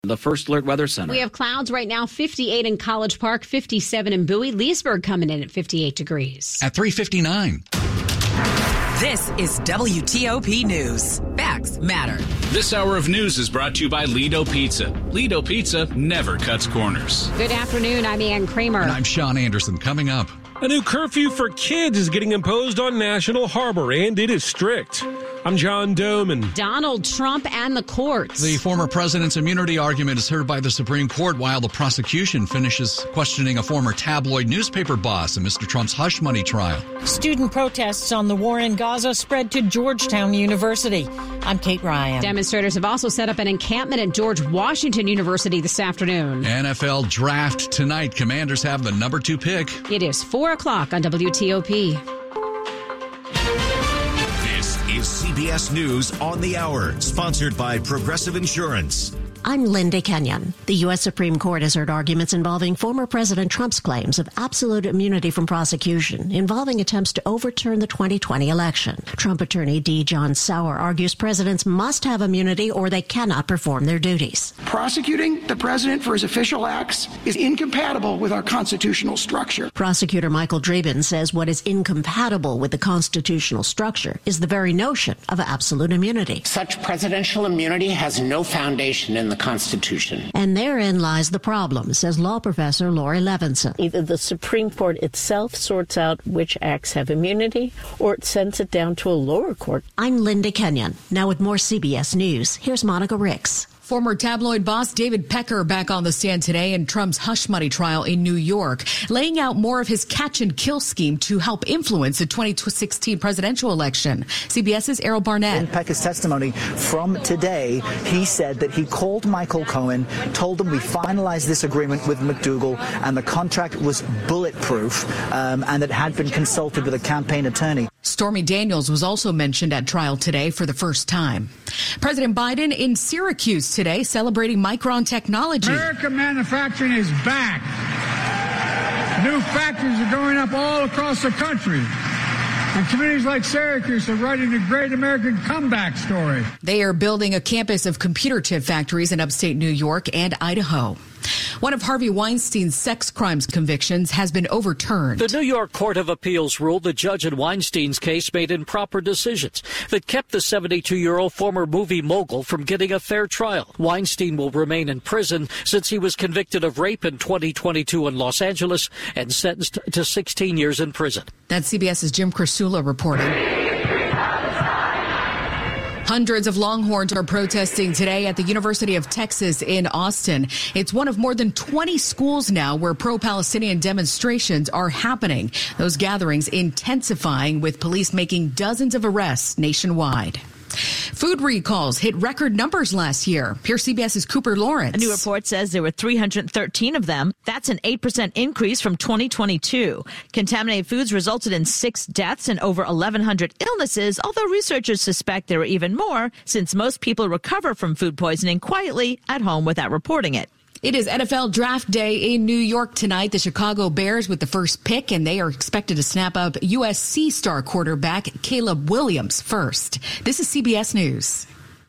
The First Alert Weather Center. We have clouds right now, 58 in College Park, 57 in Bowie. Leesburg coming in at 58 degrees. At 3:59. This is WTOP News. Facts matter. This hour of news is brought to you by Lido Pizza. Lido Pizza never cuts corners. Good afternoon. I'm Ann Kramer. And I'm Sean Anderson. Coming up. A new curfew for kids is getting imposed on National Harbor, and it is strict. I'm John Doman. Donald Trump and the courts. The former president's immunity argument is heard by the Supreme Court while the prosecution finishes questioning a former tabloid newspaper boss in Mr. Trump's hush money trial. Student protests on the war in Gaza spread to Georgetown University. I'm Kate Ryan. Demonstrators have also set up an encampment at George Washington University this afternoon. NFL draft tonight. Commanders have the number 2 pick. It is 4 o'clock on WTOP. Is CBS News on the Hour, sponsored by Progressive Insurance. I'm Linda Kenyon. The U.S. Supreme Court has heard arguments involving former President Trump's claims of absolute immunity from prosecution involving attempts to overturn the 2020 election. Trump attorney D. John Sauer argues presidents must have immunity or they cannot perform their duties. Prosecuting the president for his official acts is incompatible with our constitutional structure. Prosecutor Michael Dreeben says what is incompatible with the constitutional structure is the very notion of absolute immunity. Such presidential immunity has no foundation in the Constitution. And therein lies the problem, says law professor Lori Levinson. Either the Supreme Court itself sorts out which acts have immunity, or it sends it down to a lower court. I'm Linda Kenyon. Now with more CBS News, here's Monica Ricks. Former tabloid boss David Pecker back on the stand today in Trump's hush money trial in New York, laying out more of his catch and kill scheme to help influence the 2016 presidential election. CBS's Errol Barnett. In Pecker's testimony from today, he said that he called Michael Cohen, told him we finalized this agreement with McDougal and the contract was bulletproof and it had been consulted with a campaign attorney. Stormy Daniels was also mentioned at trial today for the first time. President Biden in Syracuse today celebrating Micron technology. American manufacturing is back. New factories are going up all across the country. And communities like Syracuse are writing a great American comeback story. They are building a campus of computer chip factories in upstate New York and Idaho. One of Harvey Weinstein's sex crimes convictions has been overturned. The New York Court of Appeals ruled the judge in Weinstein's case made improper decisions that kept the 72-year-old former movie mogul from getting a fair trial. Weinstein will remain in prison since he was convicted of rape in 2022 in Los Angeles and sentenced to 16 years in prison. That's CBS's Jim Krasula reporting. Hundreds of Longhorns are protesting today at the University of Texas in Austin. It's one of more than 20 schools now where pro-Palestinian demonstrations are happening. Those gatherings intensifying with police making dozens of arrests nationwide. Food recalls hit record numbers last year. Here's CBS's Cooper Lawrence. A new report says there were 313 of them. That's an 8% increase from 2022. Contaminated foods resulted in 6 deaths and over 1,100 illnesses, although researchers suspect there were even more since most people recover from food poisoning quietly at home without reporting it. It is NFL Draft Day in New York tonight. The Chicago Bears with the first pick, and they are expected to snap up USC star quarterback Caleb Williams first. This is CBS News.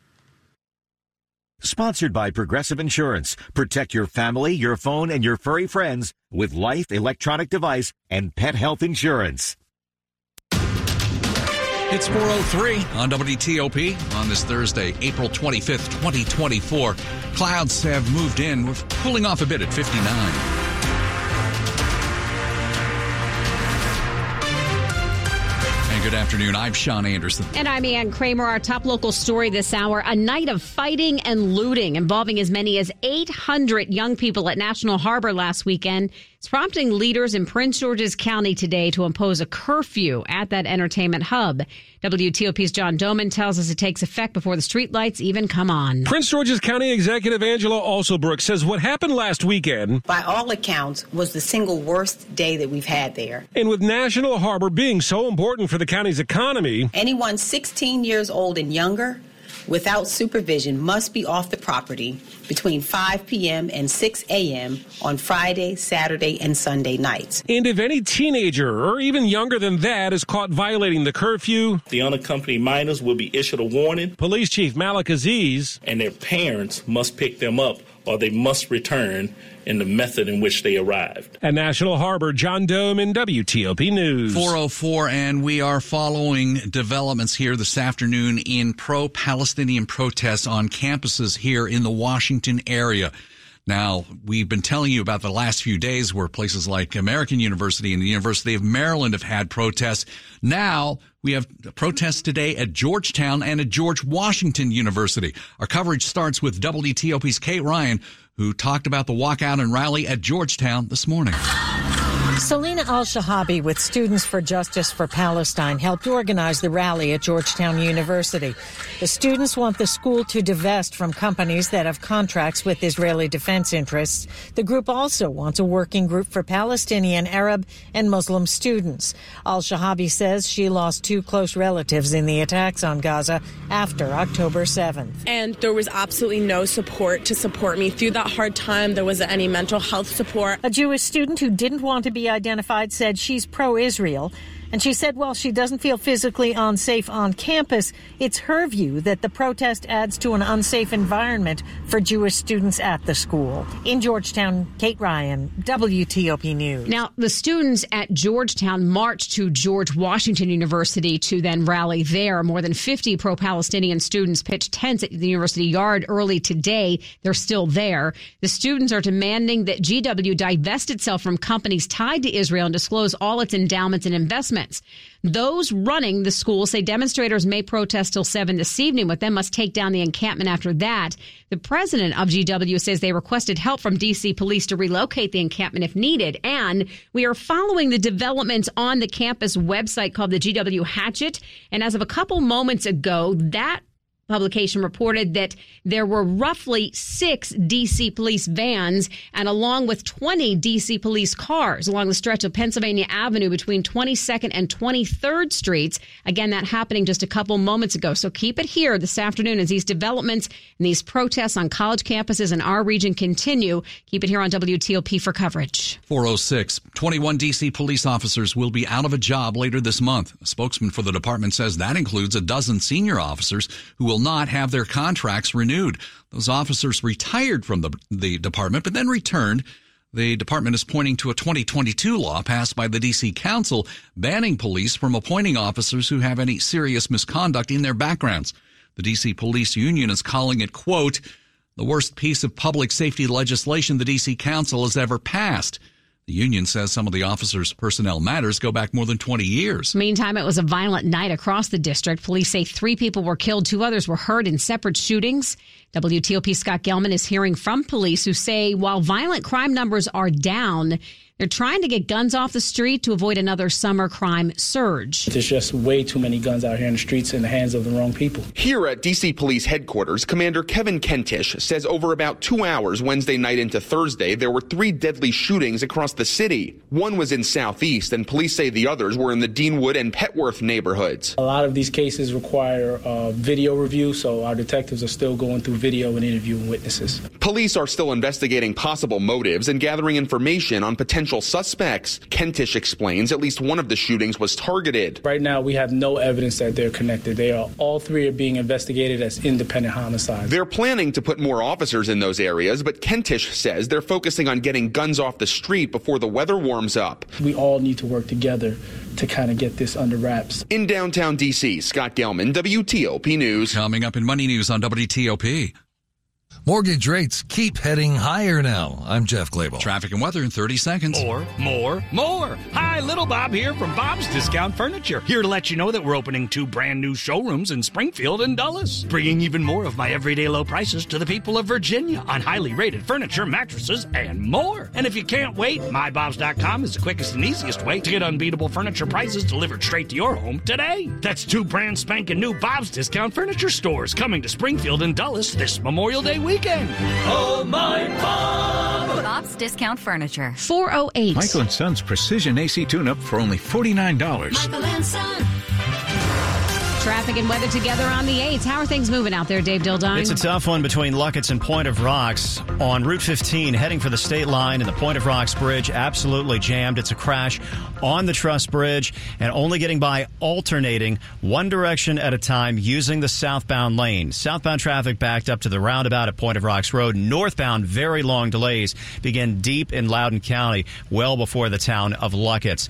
Sponsored by Progressive Insurance. Protect your family, your phone, and your furry friends with life, electronic device, and pet health insurance. It's 4:03 on WTOP on this Thursday, April 25th, 2024. Clouds have moved in. We're cooling off a bit at 59. And good afternoon. I'm Sean Anderson. And I'm Ann Kramer. Our top local story this hour, a night of fighting and looting involving as many as 800 young people at National Harbor last weekend. It's prompting leaders in Prince George's County today to impose a curfew at that entertainment hub. WTOP's John Doman tells us it takes effect before the streetlights even come on. Prince George's County Executive Angela Alsobrook says what happened last weekend, by all accounts, was the single worst day that we've had there. And with National Harbor being so important for the county's economy, anyone 16 years old and younger without supervision must be off the property between 5 p.m. and 6 a.m. on Friday, Saturday, and Sunday nights. And if any teenager or even younger than that is caught violating the curfew, the unaccompanied minors will be issued a warning. Police Chief Malik Aziz and their parents must pick them up or they must return in the method in which they arrived. At National Harbor, John Dome in WTOP News. 4:04, and we are following developments here this afternoon in pro-Palestinian protests on campuses here in the Washington area. Now, we've been telling you about the last few days where places like American University and the University of Maryland have had protests. Now, we have protests today at Georgetown and at George Washington University. Our coverage starts with WTOP's Kate Ryan, who talked about the walkout and rally at Georgetown this morning. Selina Al-Shahabi with Students for Justice for Palestine helped organize the rally at Georgetown University. The students want the school to divest from companies that have contracts with Israeli defense interests. The group also wants a working group for Palestinian, Arab, and Muslim students. Al-Shahabi says she lost 2 close relatives in the attacks on Gaza after October 7th. And there was absolutely no support to support me through that hard time. There wasn't any mental health support. A Jewish student who didn't want to be identified said she's pro-Israel. And she said while she doesn't feel physically unsafe on campus, it's her view that the protest adds to an unsafe environment for Jewish students at the school. In Georgetown, Kate Ryan, WTOP News. Now, the students at Georgetown marched to George Washington University to then rally there. More than 50 pro-Palestinian students pitched tents at the university yard early today. They're still there. The students are demanding that GW divest itself from companies tied to Israel and disclose all its endowments and investments. Those running the school say demonstrators may protest till 7 this evening, but then must take down the encampment after that. The president of GW says they requested help from D.C. police to relocate the encampment if needed. And we are following the developments on the campus website called the GW Hatchet. And as of a couple moments ago, that publication reported that there were roughly 6 D.C. police vans and along with 20 D.C. police cars along the stretch of Pennsylvania Avenue between 22nd and 23rd Streets. Again, that happening just a couple moments ago. So keep it here this afternoon as these developments and these protests on college campuses in our region continue. Keep it here on WTOP for coverage. 4:06. 21 D.C. police officers will be out of a job later this month. A spokesman for the department says that includes a dozen senior officers who will not have their contracts renewed. Those officers retired from the department, but then returned. The department is pointing to a 2022 law passed by the D.C. Council banning police from appointing officers who have any serious misconduct in their backgrounds. The D.C. Police Union is calling it, quote, the worst piece of public safety legislation the D.C. Council has ever passed. The union says some of the officers' personnel matters go back more than 20 years. Meantime, it was a violent night across the district. Police say 3 people were killed, 2 others were hurt in separate shootings. WTOP Scott Gelman is hearing from police who say while violent crime numbers are down, they're trying to get guns off the street to avoid another summer crime surge. There's just way too many guns out here in the streets in the hands of the wrong people. Here at D.C. Police Headquarters, Commander Kevin Kentish says over about 2 hours Wednesday night into Thursday, there were 3 deadly shootings across the city. One was in Southeast, and police say the others were in the Deanwood and Petworth neighborhoods. A lot of these cases require video review, so our detectives are still going through video and interviewing witnesses. Police are still investigating possible motives and gathering information on potential suspects. Kentish explains at least one of the shootings was targeted. Right now, we have no evidence that they're connected. All 3 are being investigated as independent homicides. They're planning to put more officers in those areas, but Kentish says they're focusing on getting guns off the street before the weather warms up. We all need to work together to kind of get this under wraps. In downtown D.C., Scott Gelman, WTOP News. Coming up in Money News on WTOP. Mortgage rates keep heading higher now. I'm Jeff Clable. Traffic and weather in 30 seconds. More. Hi, Little Bob here from Bob's Discount Furniture. Here to let you know that we're opening 2 brand new showrooms in Springfield and Dulles, bringing even more of my everyday low prices to the people of Virginia on highly rated furniture, mattresses, and more. And if you can't wait, MyBobs.com is the quickest and easiest way to get unbeatable furniture prices delivered straight to your home today. That's 2 brand spanking new Bob's Discount Furniture stores coming to Springfield and Dulles this Memorial Day weekend. Oh, my Bob! Bob's Discount Furniture. 408. Michael & Son's Precision AC Tune-Up for only $49. Michael & Son. Traffic and weather together on the 8s. How are things moving out there, Dave Dildine? It's a tough one between Luckett's and Point of Rocks on Route 15, heading for the state line, and the Point of Rocks Bridge absolutely jammed. It's a crash on the Truss Bridge and only getting by alternating one direction at a time using the southbound lane. Southbound traffic backed up to the roundabout at Point of Rocks Road. Northbound, very long delays begin deep in Loudoun County, well before the town of Luckett's.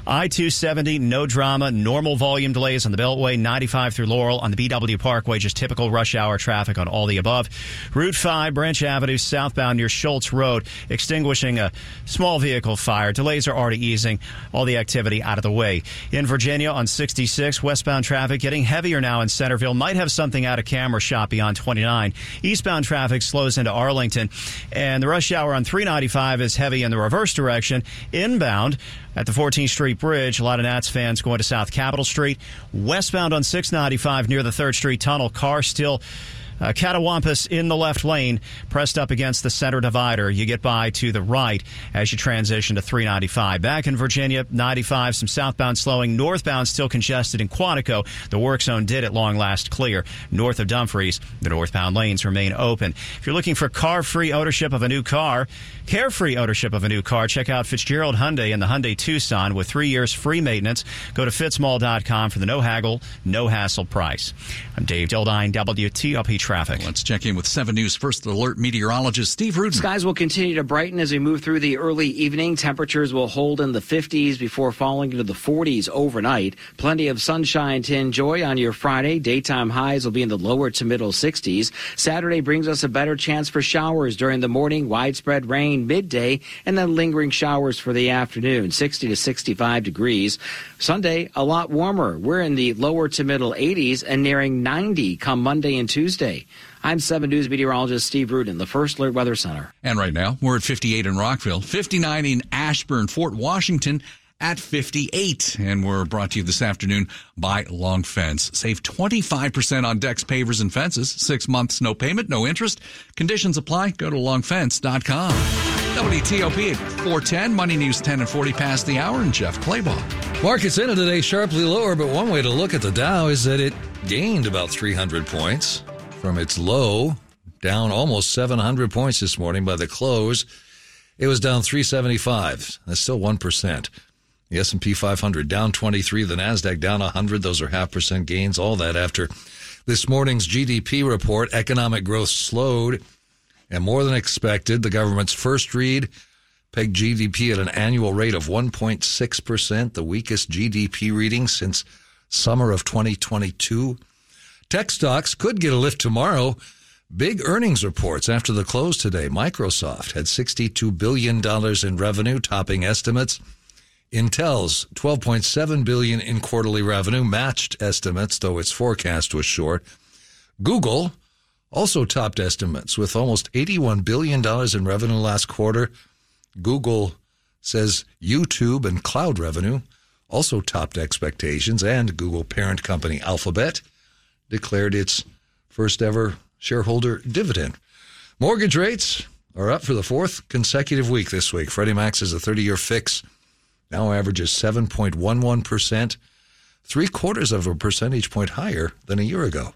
I-270, no drama, normal volume delays on the Beltway, 95 through Laurel on the BW Parkway, just typical rush hour traffic on all the above. Route 5, Branch Avenue, southbound near Schultz Road, extinguishing a small vehicle fire. Delays are already easing. All the activity out of the way. In Virginia on 66, westbound traffic getting heavier now in Centerville. Might have something out of camera shot beyond 29. Eastbound traffic slows into Arlington. And the rush hour on 395 is heavy in the reverse direction. Inbound at the 14th Street Bridge, a lot of Nats fans going to South Capitol Street. Westbound on 695 near the 3rd Street Tunnel. Car still catawampus in the left lane, pressed up against the center divider. You get by to the right as you transition to 395. Back in Virginia, 95, some southbound slowing. Northbound still congested in Quantico. The work zone did at long last clear. North of Dumfries, the northbound lanes remain open. If you're looking for car-free ownership of a new car, carefree ownership of a new car, check out Fitzgerald Hyundai and the Hyundai Tucson with 3 years free maintenance. Go to fitzmall.com for the no-haggle, no-hassle price. I'm Dave Dildine, WTOP Traffic. Let's check in with 7 News First Alert meteorologist Steve Rudin. Skies will continue to brighten as we move through the early evening. Temperatures will hold in the 50s before falling into the 40s overnight. Plenty of sunshine to enjoy on your Friday. Daytime highs will be in the lower to middle 60s. Saturday brings us a better chance for showers during the morning, widespread rain midday, and then lingering showers for the afternoon, 60 to 65 degrees. Sunday, a lot warmer. We're in the lower to middle 80s and nearing 90 come Monday and Tuesday. I'm 7 News meteorologist Steve Rudin, the First Alert Weather Center. And right now, we're at 58 in Rockville, 59 in Ashburn, Fort Washington at 58. And we're brought to you this afternoon by Long Fence. Save 25% on decks, pavers, and fences. 6 months, no payment, no interest. Conditions apply. Go to longfence.com. WTOP at 410, Money News 10 and 40 past the hour, and Jeff Claybaugh. Markets ended today sharply lower, but one way to look at the Dow is that it gained about 300 points from its low, down almost 700 points this morning by the close. It was down 375. That's still 1%. The S&P 500 down 23, the NASDAQ down 100. Those are 0.5% gains, all that after this morning's GDP report. Economic growth slowed, and more than expected, the government's first read pegged GDP at an annual rate of 1.6%, the weakest GDP reading since summer of 2022. Tech stocks could get a lift tomorrow. Big earnings reports after the close today. Microsoft had $62 billion in revenue, topping estimates. Intel's $12.7 billion in quarterly revenue matched estimates, though its forecast was short. Google also topped estimates with almost $81 billion in revenue last quarter. Google says YouTube and cloud revenue also topped expectations, and Google parent company Alphabet declared its first ever shareholder dividend. Mortgage rates are up for the 4th consecutive week this week. Freddie Mac says a 30-year fix now averages 7.11%, 0.75 of a percentage point higher than a year ago.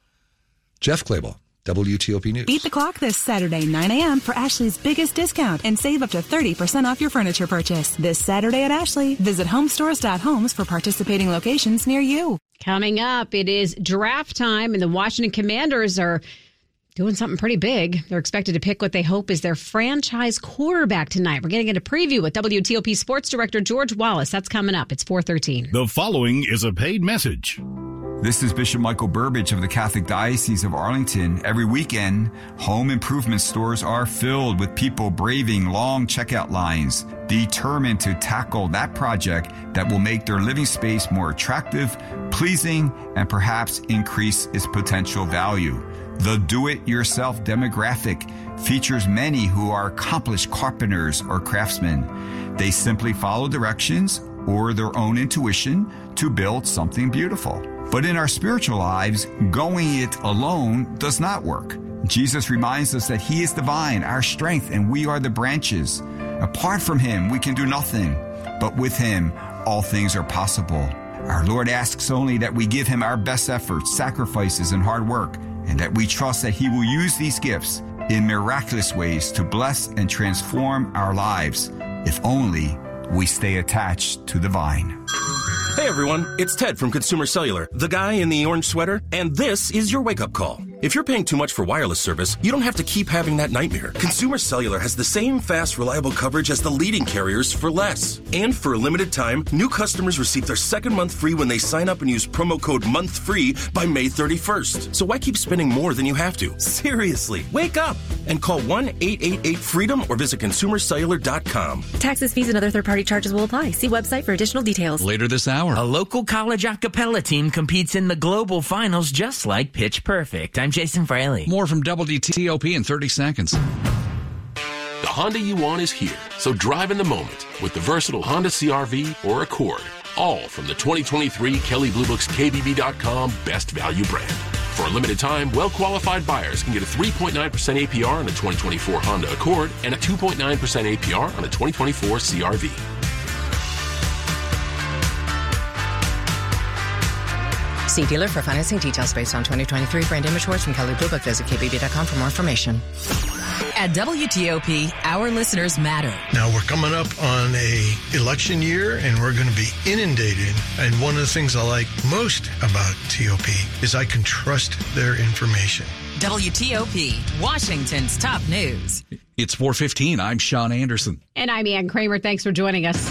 Jeff Claybaugh, WTOP News. Beat the clock this Saturday, 9 a.m. for Ashley's biggest discount and save up to 30% off your furniture purchase. This Saturday at Ashley, visit homestores.homes for participating locations near you. Coming up, it is draft time, and the Washington Commanders are doing something pretty big. They're expected to pick what they hope is their franchise quarterback tonight. We're getting into preview with WTOP Sports Director George Wallace. That's coming up. It's 4:13. The following is a paid message. This is Bishop Michael Burbidge of the Catholic Diocese of Arlington. Every weekend, home improvement stores are filled with people braving long checkout lines, determined to tackle that project that will make their living space more attractive, pleasing, and perhaps increase its potential value. The do-it-yourself demographic features many who are accomplished carpenters or craftsmen. They simply follow directions or their own intuition to build something beautiful. But in our spiritual lives, going it alone does not work. Jesus reminds us that He is the vine, our strength, and we are the branches. Apart from Him, we can do nothing. But with Him, all things are possible. Our Lord asks only that we give him our best efforts, sacrifices, and hard work, and that we trust that he will use these gifts in miraculous ways to bless and transform our lives, if only we stay attached to the vine. Hey everyone, it's Ted from Consumer Cellular, the guy in the orange sweater, and this is your wake-up call. If you're paying too much for wireless service, you don't have to keep having that nightmare. Consumer Cellular has the same fast, reliable coverage as the leading carriers for less. And for a limited time, new customers receive their second month free when they sign up and use promo code MONTHFREE by May 31st. So why keep spending more than you have to? Seriously, wake up and call 1-888-FREEDOM or visit consumercellular.com. Taxes, fees, and other third-party charges will apply. See website for additional details. Later this hour, a local college a cappella team competes in the global finals just like Pitch Perfect. I'm Jason Fraley. More from WTOP in 30 seconds. The Honda you want is here, so drive in the moment with the versatile Honda CR-V or Accord, all from the 2023 Kelley Blue Book's KBB.com Best Value brand. For a limited time, well-qualified buyers can get a 3.9% APR on a 2024 Honda Accord and a 2.9% APR on a 2024 CR-V. See dealer for financing details based on 2023 brand image awards from Kelley Blue Book. Visit KBB.com for more information. At WTOP, our listeners matter. Now we're coming up on a election year and we're going to be inundated. And one of the things I like most about TOP is I can trust their information. WTOP, Washington's top news. It's 4:15. I'm Sean Anderson. And I'm Ann Kramer. Thanks for joining us.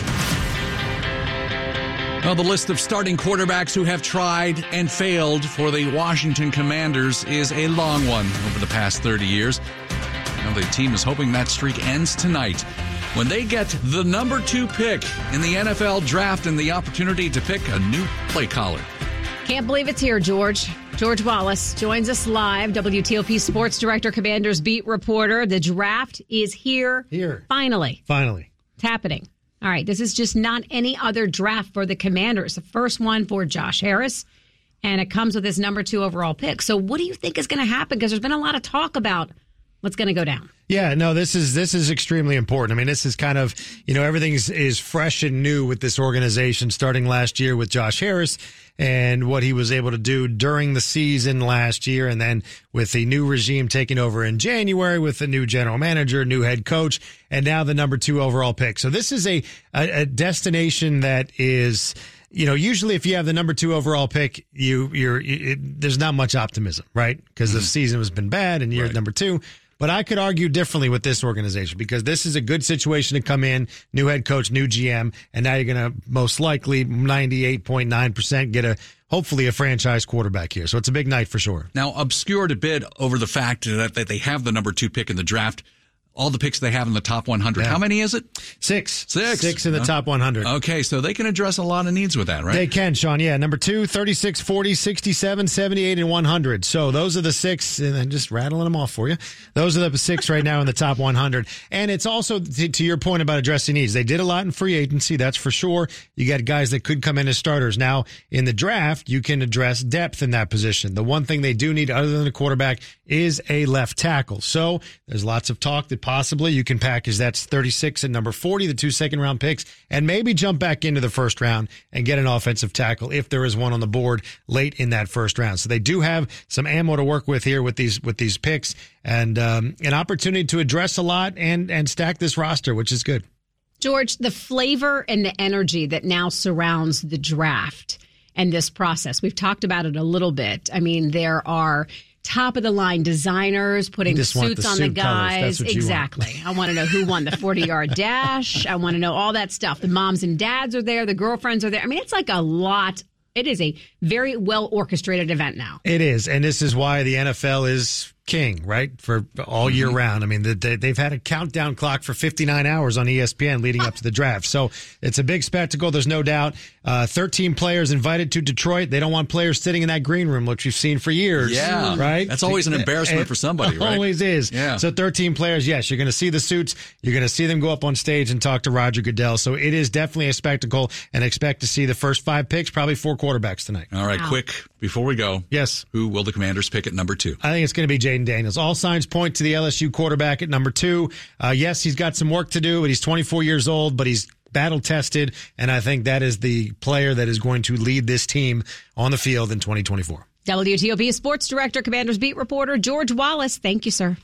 Well, the list of starting quarterbacks who have tried and failed for the Washington Commanders is a long one over the past 30 years. Now, the team is hoping that streak ends tonight when they get the number 2 pick in the NFL draft and the opportunity to pick a new play caller. Can't believe it's here, George. George Wallace joins us live, WTOP Sports Director, Commanders beat reporter. The draft is here. Finally. It's happening. All right, this is just not any other draft for the Commanders. The first one for Josh Harris, and it comes with his number 2 overall pick. So what do you think is going to happen? Because there's been a lot of talk about what's going to go down. Yeah, no, this is extremely important. I mean, this is kind of, everything is fresh and new with this organization starting last year with Josh Harris and what he was able to do during the season last year. And then with the new regime taking over in January with the new general manager, new head coach, and now the number 2 overall pick. So this is a destination that is, usually if you have the number 2 overall pick, there's not much optimism, right? Because the season has been bad and you're number 2. But I could argue differently with this organization because this is a good situation to come in, new head coach, new GM, and now you're going to most likely 98.9% get hopefully a franchise quarterback here. So it's a big night for sure. Now, obscured a bit over the fact that they have the number 2 pick in the draft. All the picks they have in the top 100. Yeah. How many is it? 6 in the top 100. Okay, so they can address a lot of needs with that, right? They can, Sean. Yeah, number 2, 36, 40, 67, 78, and 100. So those are the 6, and I'm just rattling them off for you. Those are the 6 right now in the top 100. And it's also, to your point about addressing needs, they did a lot in free agency, that's for sure. You got guys that could come in as starters. Now, in the draft, you can address depth in that position. The one thing they do need, other than a quarterback, is a left tackle. So there's lots of talk that possibly you can package that's 36 and number 40, the 2 second-round picks, and maybe jump back into the first round and get an offensive tackle if there is one on the board late in that first round. So they do have some ammo to work with here with these picks and an opportunity to address a lot and stack this roster, which is good. George, the flavor and the energy that now surrounds the draft and this process, we've talked about it a little bit. I mean, there are top-of-the-line designers putting suits on the guys. Exactly. I want to know who won the 40-yard dash. I want to know all that stuff. The moms and dads are there. The girlfriends are there. I mean, it's like a lot. It is a very well-orchestrated event now. It is, and this is why the NFL is king, right, for all year round. I mean, they've had a countdown clock for 59 hours on ESPN leading up to the draft. So it's a big spectacle, there's no doubt. 13 players invited to Detroit. They don't want players sitting in that green room, which we've seen for years. Yeah. Right? That's always an embarrassment for somebody, right? Always is. Yeah. So 13 players, yes, you're going to see the suits. You're going to see them go up on stage and talk to Roger Goodell. So it is definitely a spectacle, and expect to see the first 5 picks, probably 4 quarterbacks tonight. All right, quick, before we go. Yes. Who will the Commanders pick at number 2? I think it's going to be Jaden Daniels. All signs point to the LSU quarterback at number 2. Yes, he's got some work to do, but he's 24 years old, but he's battle-tested, and I think that is the player that is going to lead this team on the field in 2024. WTOP Sports Director, Commanders Beat Reporter George Wallace. Thank you, sir.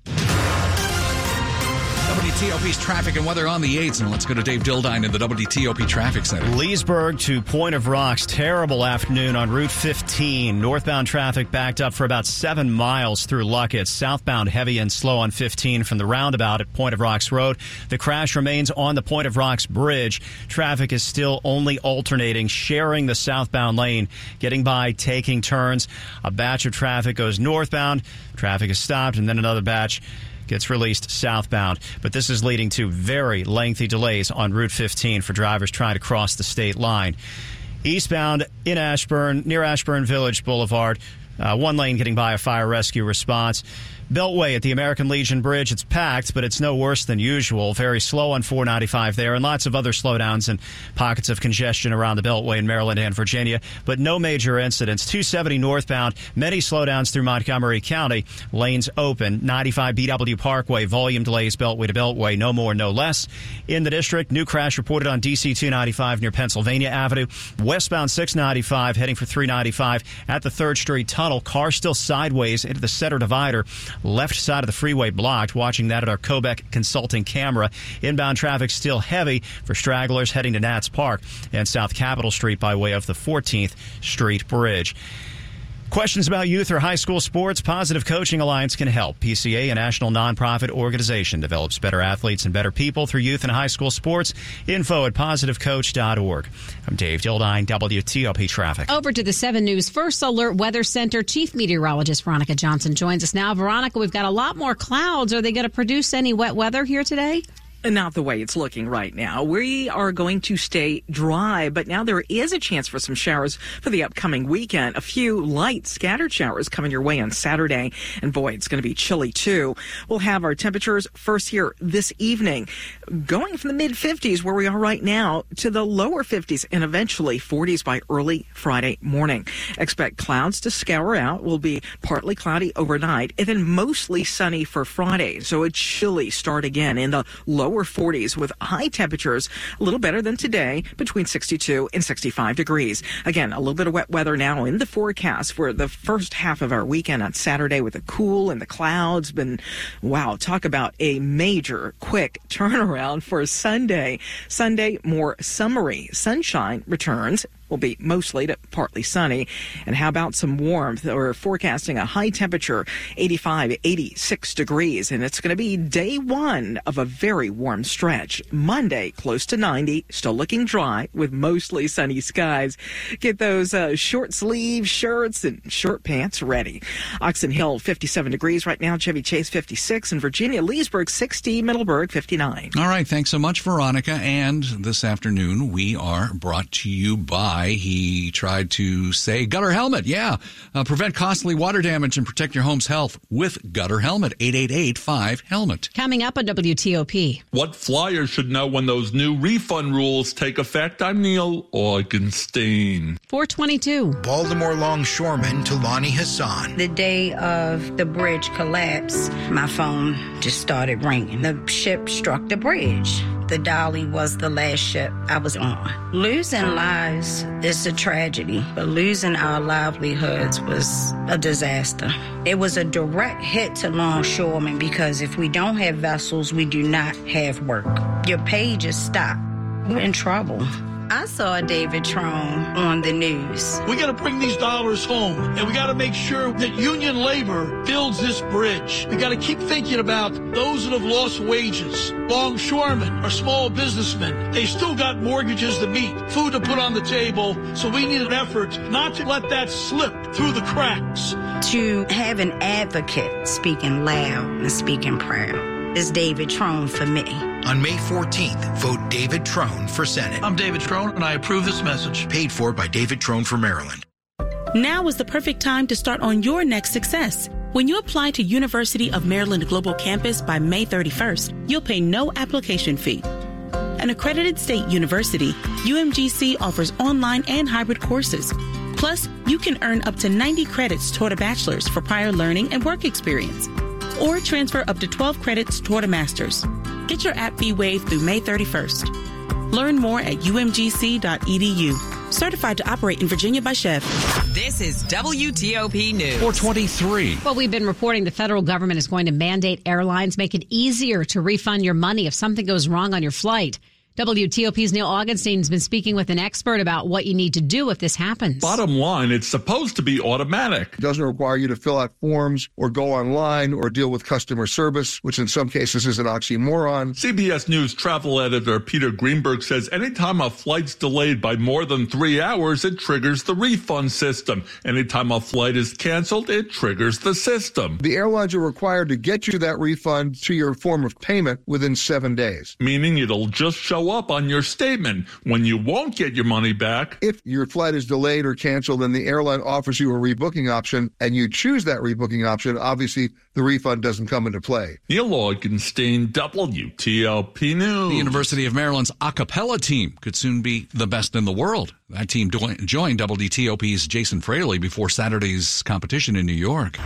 WTOP's traffic and weather on the 8s, and let's go to Dave Dildine in the WTOP Traffic Center. Leesburg to Point of Rocks, terrible afternoon on Route 15. Northbound traffic backed up for about 7 miles through Luckett. Southbound heavy and slow on 15 from the roundabout at Point of Rocks Road. The crash remains on the Point of Rocks Bridge. Traffic is still only alternating, sharing the southbound lane, getting by, taking turns. A batch of traffic goes northbound. Traffic is stopped, and then another batch gets released southbound. But this is leading to very lengthy delays on Route 15 for drivers trying to cross the state line. Eastbound in Ashburn, near Ashburn Village Boulevard, one lane getting by a fire rescue response. Beltway at the American Legion Bridge, it's packed, but it's no worse than usual. Very slow on 495 there, and lots of other slowdowns and pockets of congestion around the Beltway in Maryland and Virginia, but no major incidents. 270 northbound, many slowdowns through Montgomery County. Lanes open. 95 BW Parkway, volume delays Beltway to Beltway, no more, no less. In the district, new crash reported on DC 295 near Pennsylvania Avenue. Westbound 695 heading for 395 at the 3rd Street Tunnel. Car still sideways into the center divider. Left side of the freeway blocked. Watching that at our Kobeck Consulting camera. Inbound traffic still heavy for stragglers heading to Nats Park and South Capitol Street by way of the 14th Street Bridge. Questions about youth or high school sports? Positive Coaching Alliance can help. PCA, a national nonprofit organization, develops better athletes and better people through youth and high school sports. Info at positivecoach.org. I'm Dave Dildine, WTOP Traffic. Over to the 7 News First Alert Weather Center. Chief Meteorologist Veronica Johnson joins us now. Veronica, we've got a lot more clouds. Are they going to produce any wet weather here today? Not the way it's looking right now. We are going to stay dry, but now there is a chance for some showers for the upcoming weekend. A few light scattered showers coming your way on Saturday. And boy, it's going to be chilly too. We'll have our temperatures first here this evening, going from the mid-50s where we are right now to the lower 50s and eventually 40s by early Friday morning. Expect clouds to scour out. Will be partly cloudy overnight and then mostly sunny for Friday. So a chilly start again in the lower 40s with high temperatures a little better than today, between 62 and 65 degrees. Again, a little bit of wet weather now in the forecast for the first half of our weekend on Saturday with the cool and the clouds. Wow, talk about a major quick turnaround for Sunday. Sunday, more summery. Sunshine returns. Will be mostly to partly sunny. And how about some warmth? We're forecasting a high temperature, 85, 86 degrees. And it's going to be day one of a very warm stretch. Monday, close to 90, still looking dry with mostly sunny skies. Get those short sleeve shirts and short pants ready. Oxon Hill, 57 degrees right now. Chevy Chase, 56. And Virginia, Leesburg, 60. Middleburg, 59. All right. Thanks so much, Veronica. And this afternoon, we are brought to you by, he tried to say, Gutter Helmet. Yeah. Prevent costly water damage and protect your home's health with Gutter Helmet. 888-5-HELMET. Coming up on WTOP. What flyers should know when those new refund rules take effect? I'm Neil Augenstein. 422. Baltimore longshoreman Tulani Hassan. The day of the bridge collapse, my phone just started ringing. The ship struck the bridge. The Dolly was the last ship I was on. Losing lives is a tragedy, but losing our livelihoods was a disaster. It was a direct hit to longshoremen because if we don't have vessels, we do not have work. Your pay just stopped. We're in trouble. I saw David Trone on the news. We got to bring these dollars home, and we got to make sure that union labor builds this bridge. We got to keep thinking about those that have lost wages. Longshoremen are small businessmen. They still got mortgages to meet, food to put on the table, so we need an effort not to let that slip through the cracks. To have an advocate speaking loud and speaking proud is David Trone for me. On May 14th, vote David Trone for Senate. I'm David Trone, and I approve this message. Paid for by David Trone for Maryland. Now is the perfect time to start on your next success. When you apply to University of Maryland Global Campus by May 31st, you'll pay no application fee. An accredited state university, UMGC offers online and hybrid courses. Plus, you can earn up to 90 credits toward a bachelor's for prior learning and work experience, or transfer up to 12 credits toward a master's. Get your app fee waived through May 31st. Learn more at umgc.edu. Certified to operate in Virginia by Chef. This is WTOP News. 423. Well, we've been reporting the federal government is going to mandate airlines make it easier to refund your money if something goes wrong on your flight. WTOP's Neil Augenstein's been speaking with an expert about what you need to do if this happens. Bottom line, it's supposed to be automatic. It doesn't require you to fill out forms or go online or deal with customer service, which in some cases is an oxymoron. CBS News travel editor Peter Greenberg says anytime a flight's delayed by more than 3 hours, it triggers the refund system. Anytime a flight is canceled, it triggers the system. The airlines are required to get you that refund to your form of payment within 7 days. Meaning it'll just show up on your statement when you won't get your money back. If your flight is delayed or canceled and the airline offers you a rebooking option and you choose that rebooking option, obviously the refund doesn't come into play. Neil Augenstein, WTOP News. The University of Maryland's a cappella team could soon be the best in the world. That team joined WTOP's Jason Fraley before Saturday's competition in New York.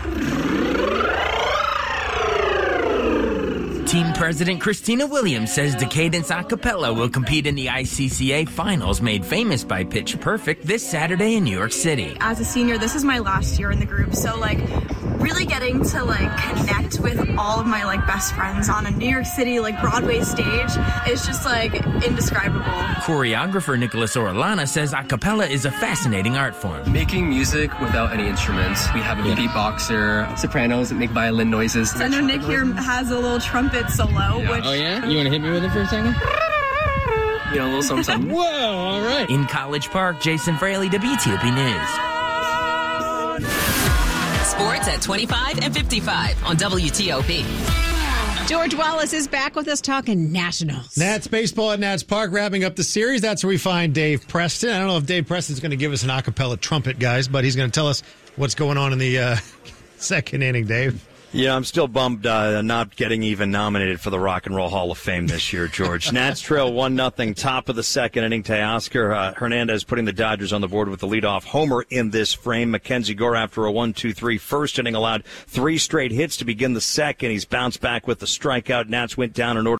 Team President Christina Williams says Decadence a cappella will compete in the ICCA finals made famous by Pitch Perfect this Saturday in New York City. As a senior, this is my last year in the group, so really getting to connect with all of my best friends on a New York City Broadway stage is just indescribable. Choreographer Nicholas Orellana says a cappella is a fascinating art form. Making music without any instruments. We have a beatboxer, sopranos that make violin noises. I know Nick here has a little trumpet solo. Yeah. Which... Oh yeah? You want to hit me with it for a second? A little something. Whoa, all right. In College Park, Jason Fraley, WTOP News. Sports at 25 and 55 on WTOP. George Wallace is back with us talking Nationals. Nats baseball at Nats Park wrapping up the series. That's where we find Dave Preston. I don't know if Dave Preston's going to give us an a cappella trumpet, guys, but he's going to tell us what's going on in the second inning, Dave. Yeah, I'm still bummed not getting even nominated for the Rock and Roll Hall of Fame this year, George. Nats trail 1-0, top of the second inning. Teoscar Hernandez putting the Dodgers on the board with the leadoff homer in this frame. Mackenzie Gore, after a 1-2-3 first inning, allowed 3 straight hits to begin the second. He's bounced back with the strikeout. Nats went down in order.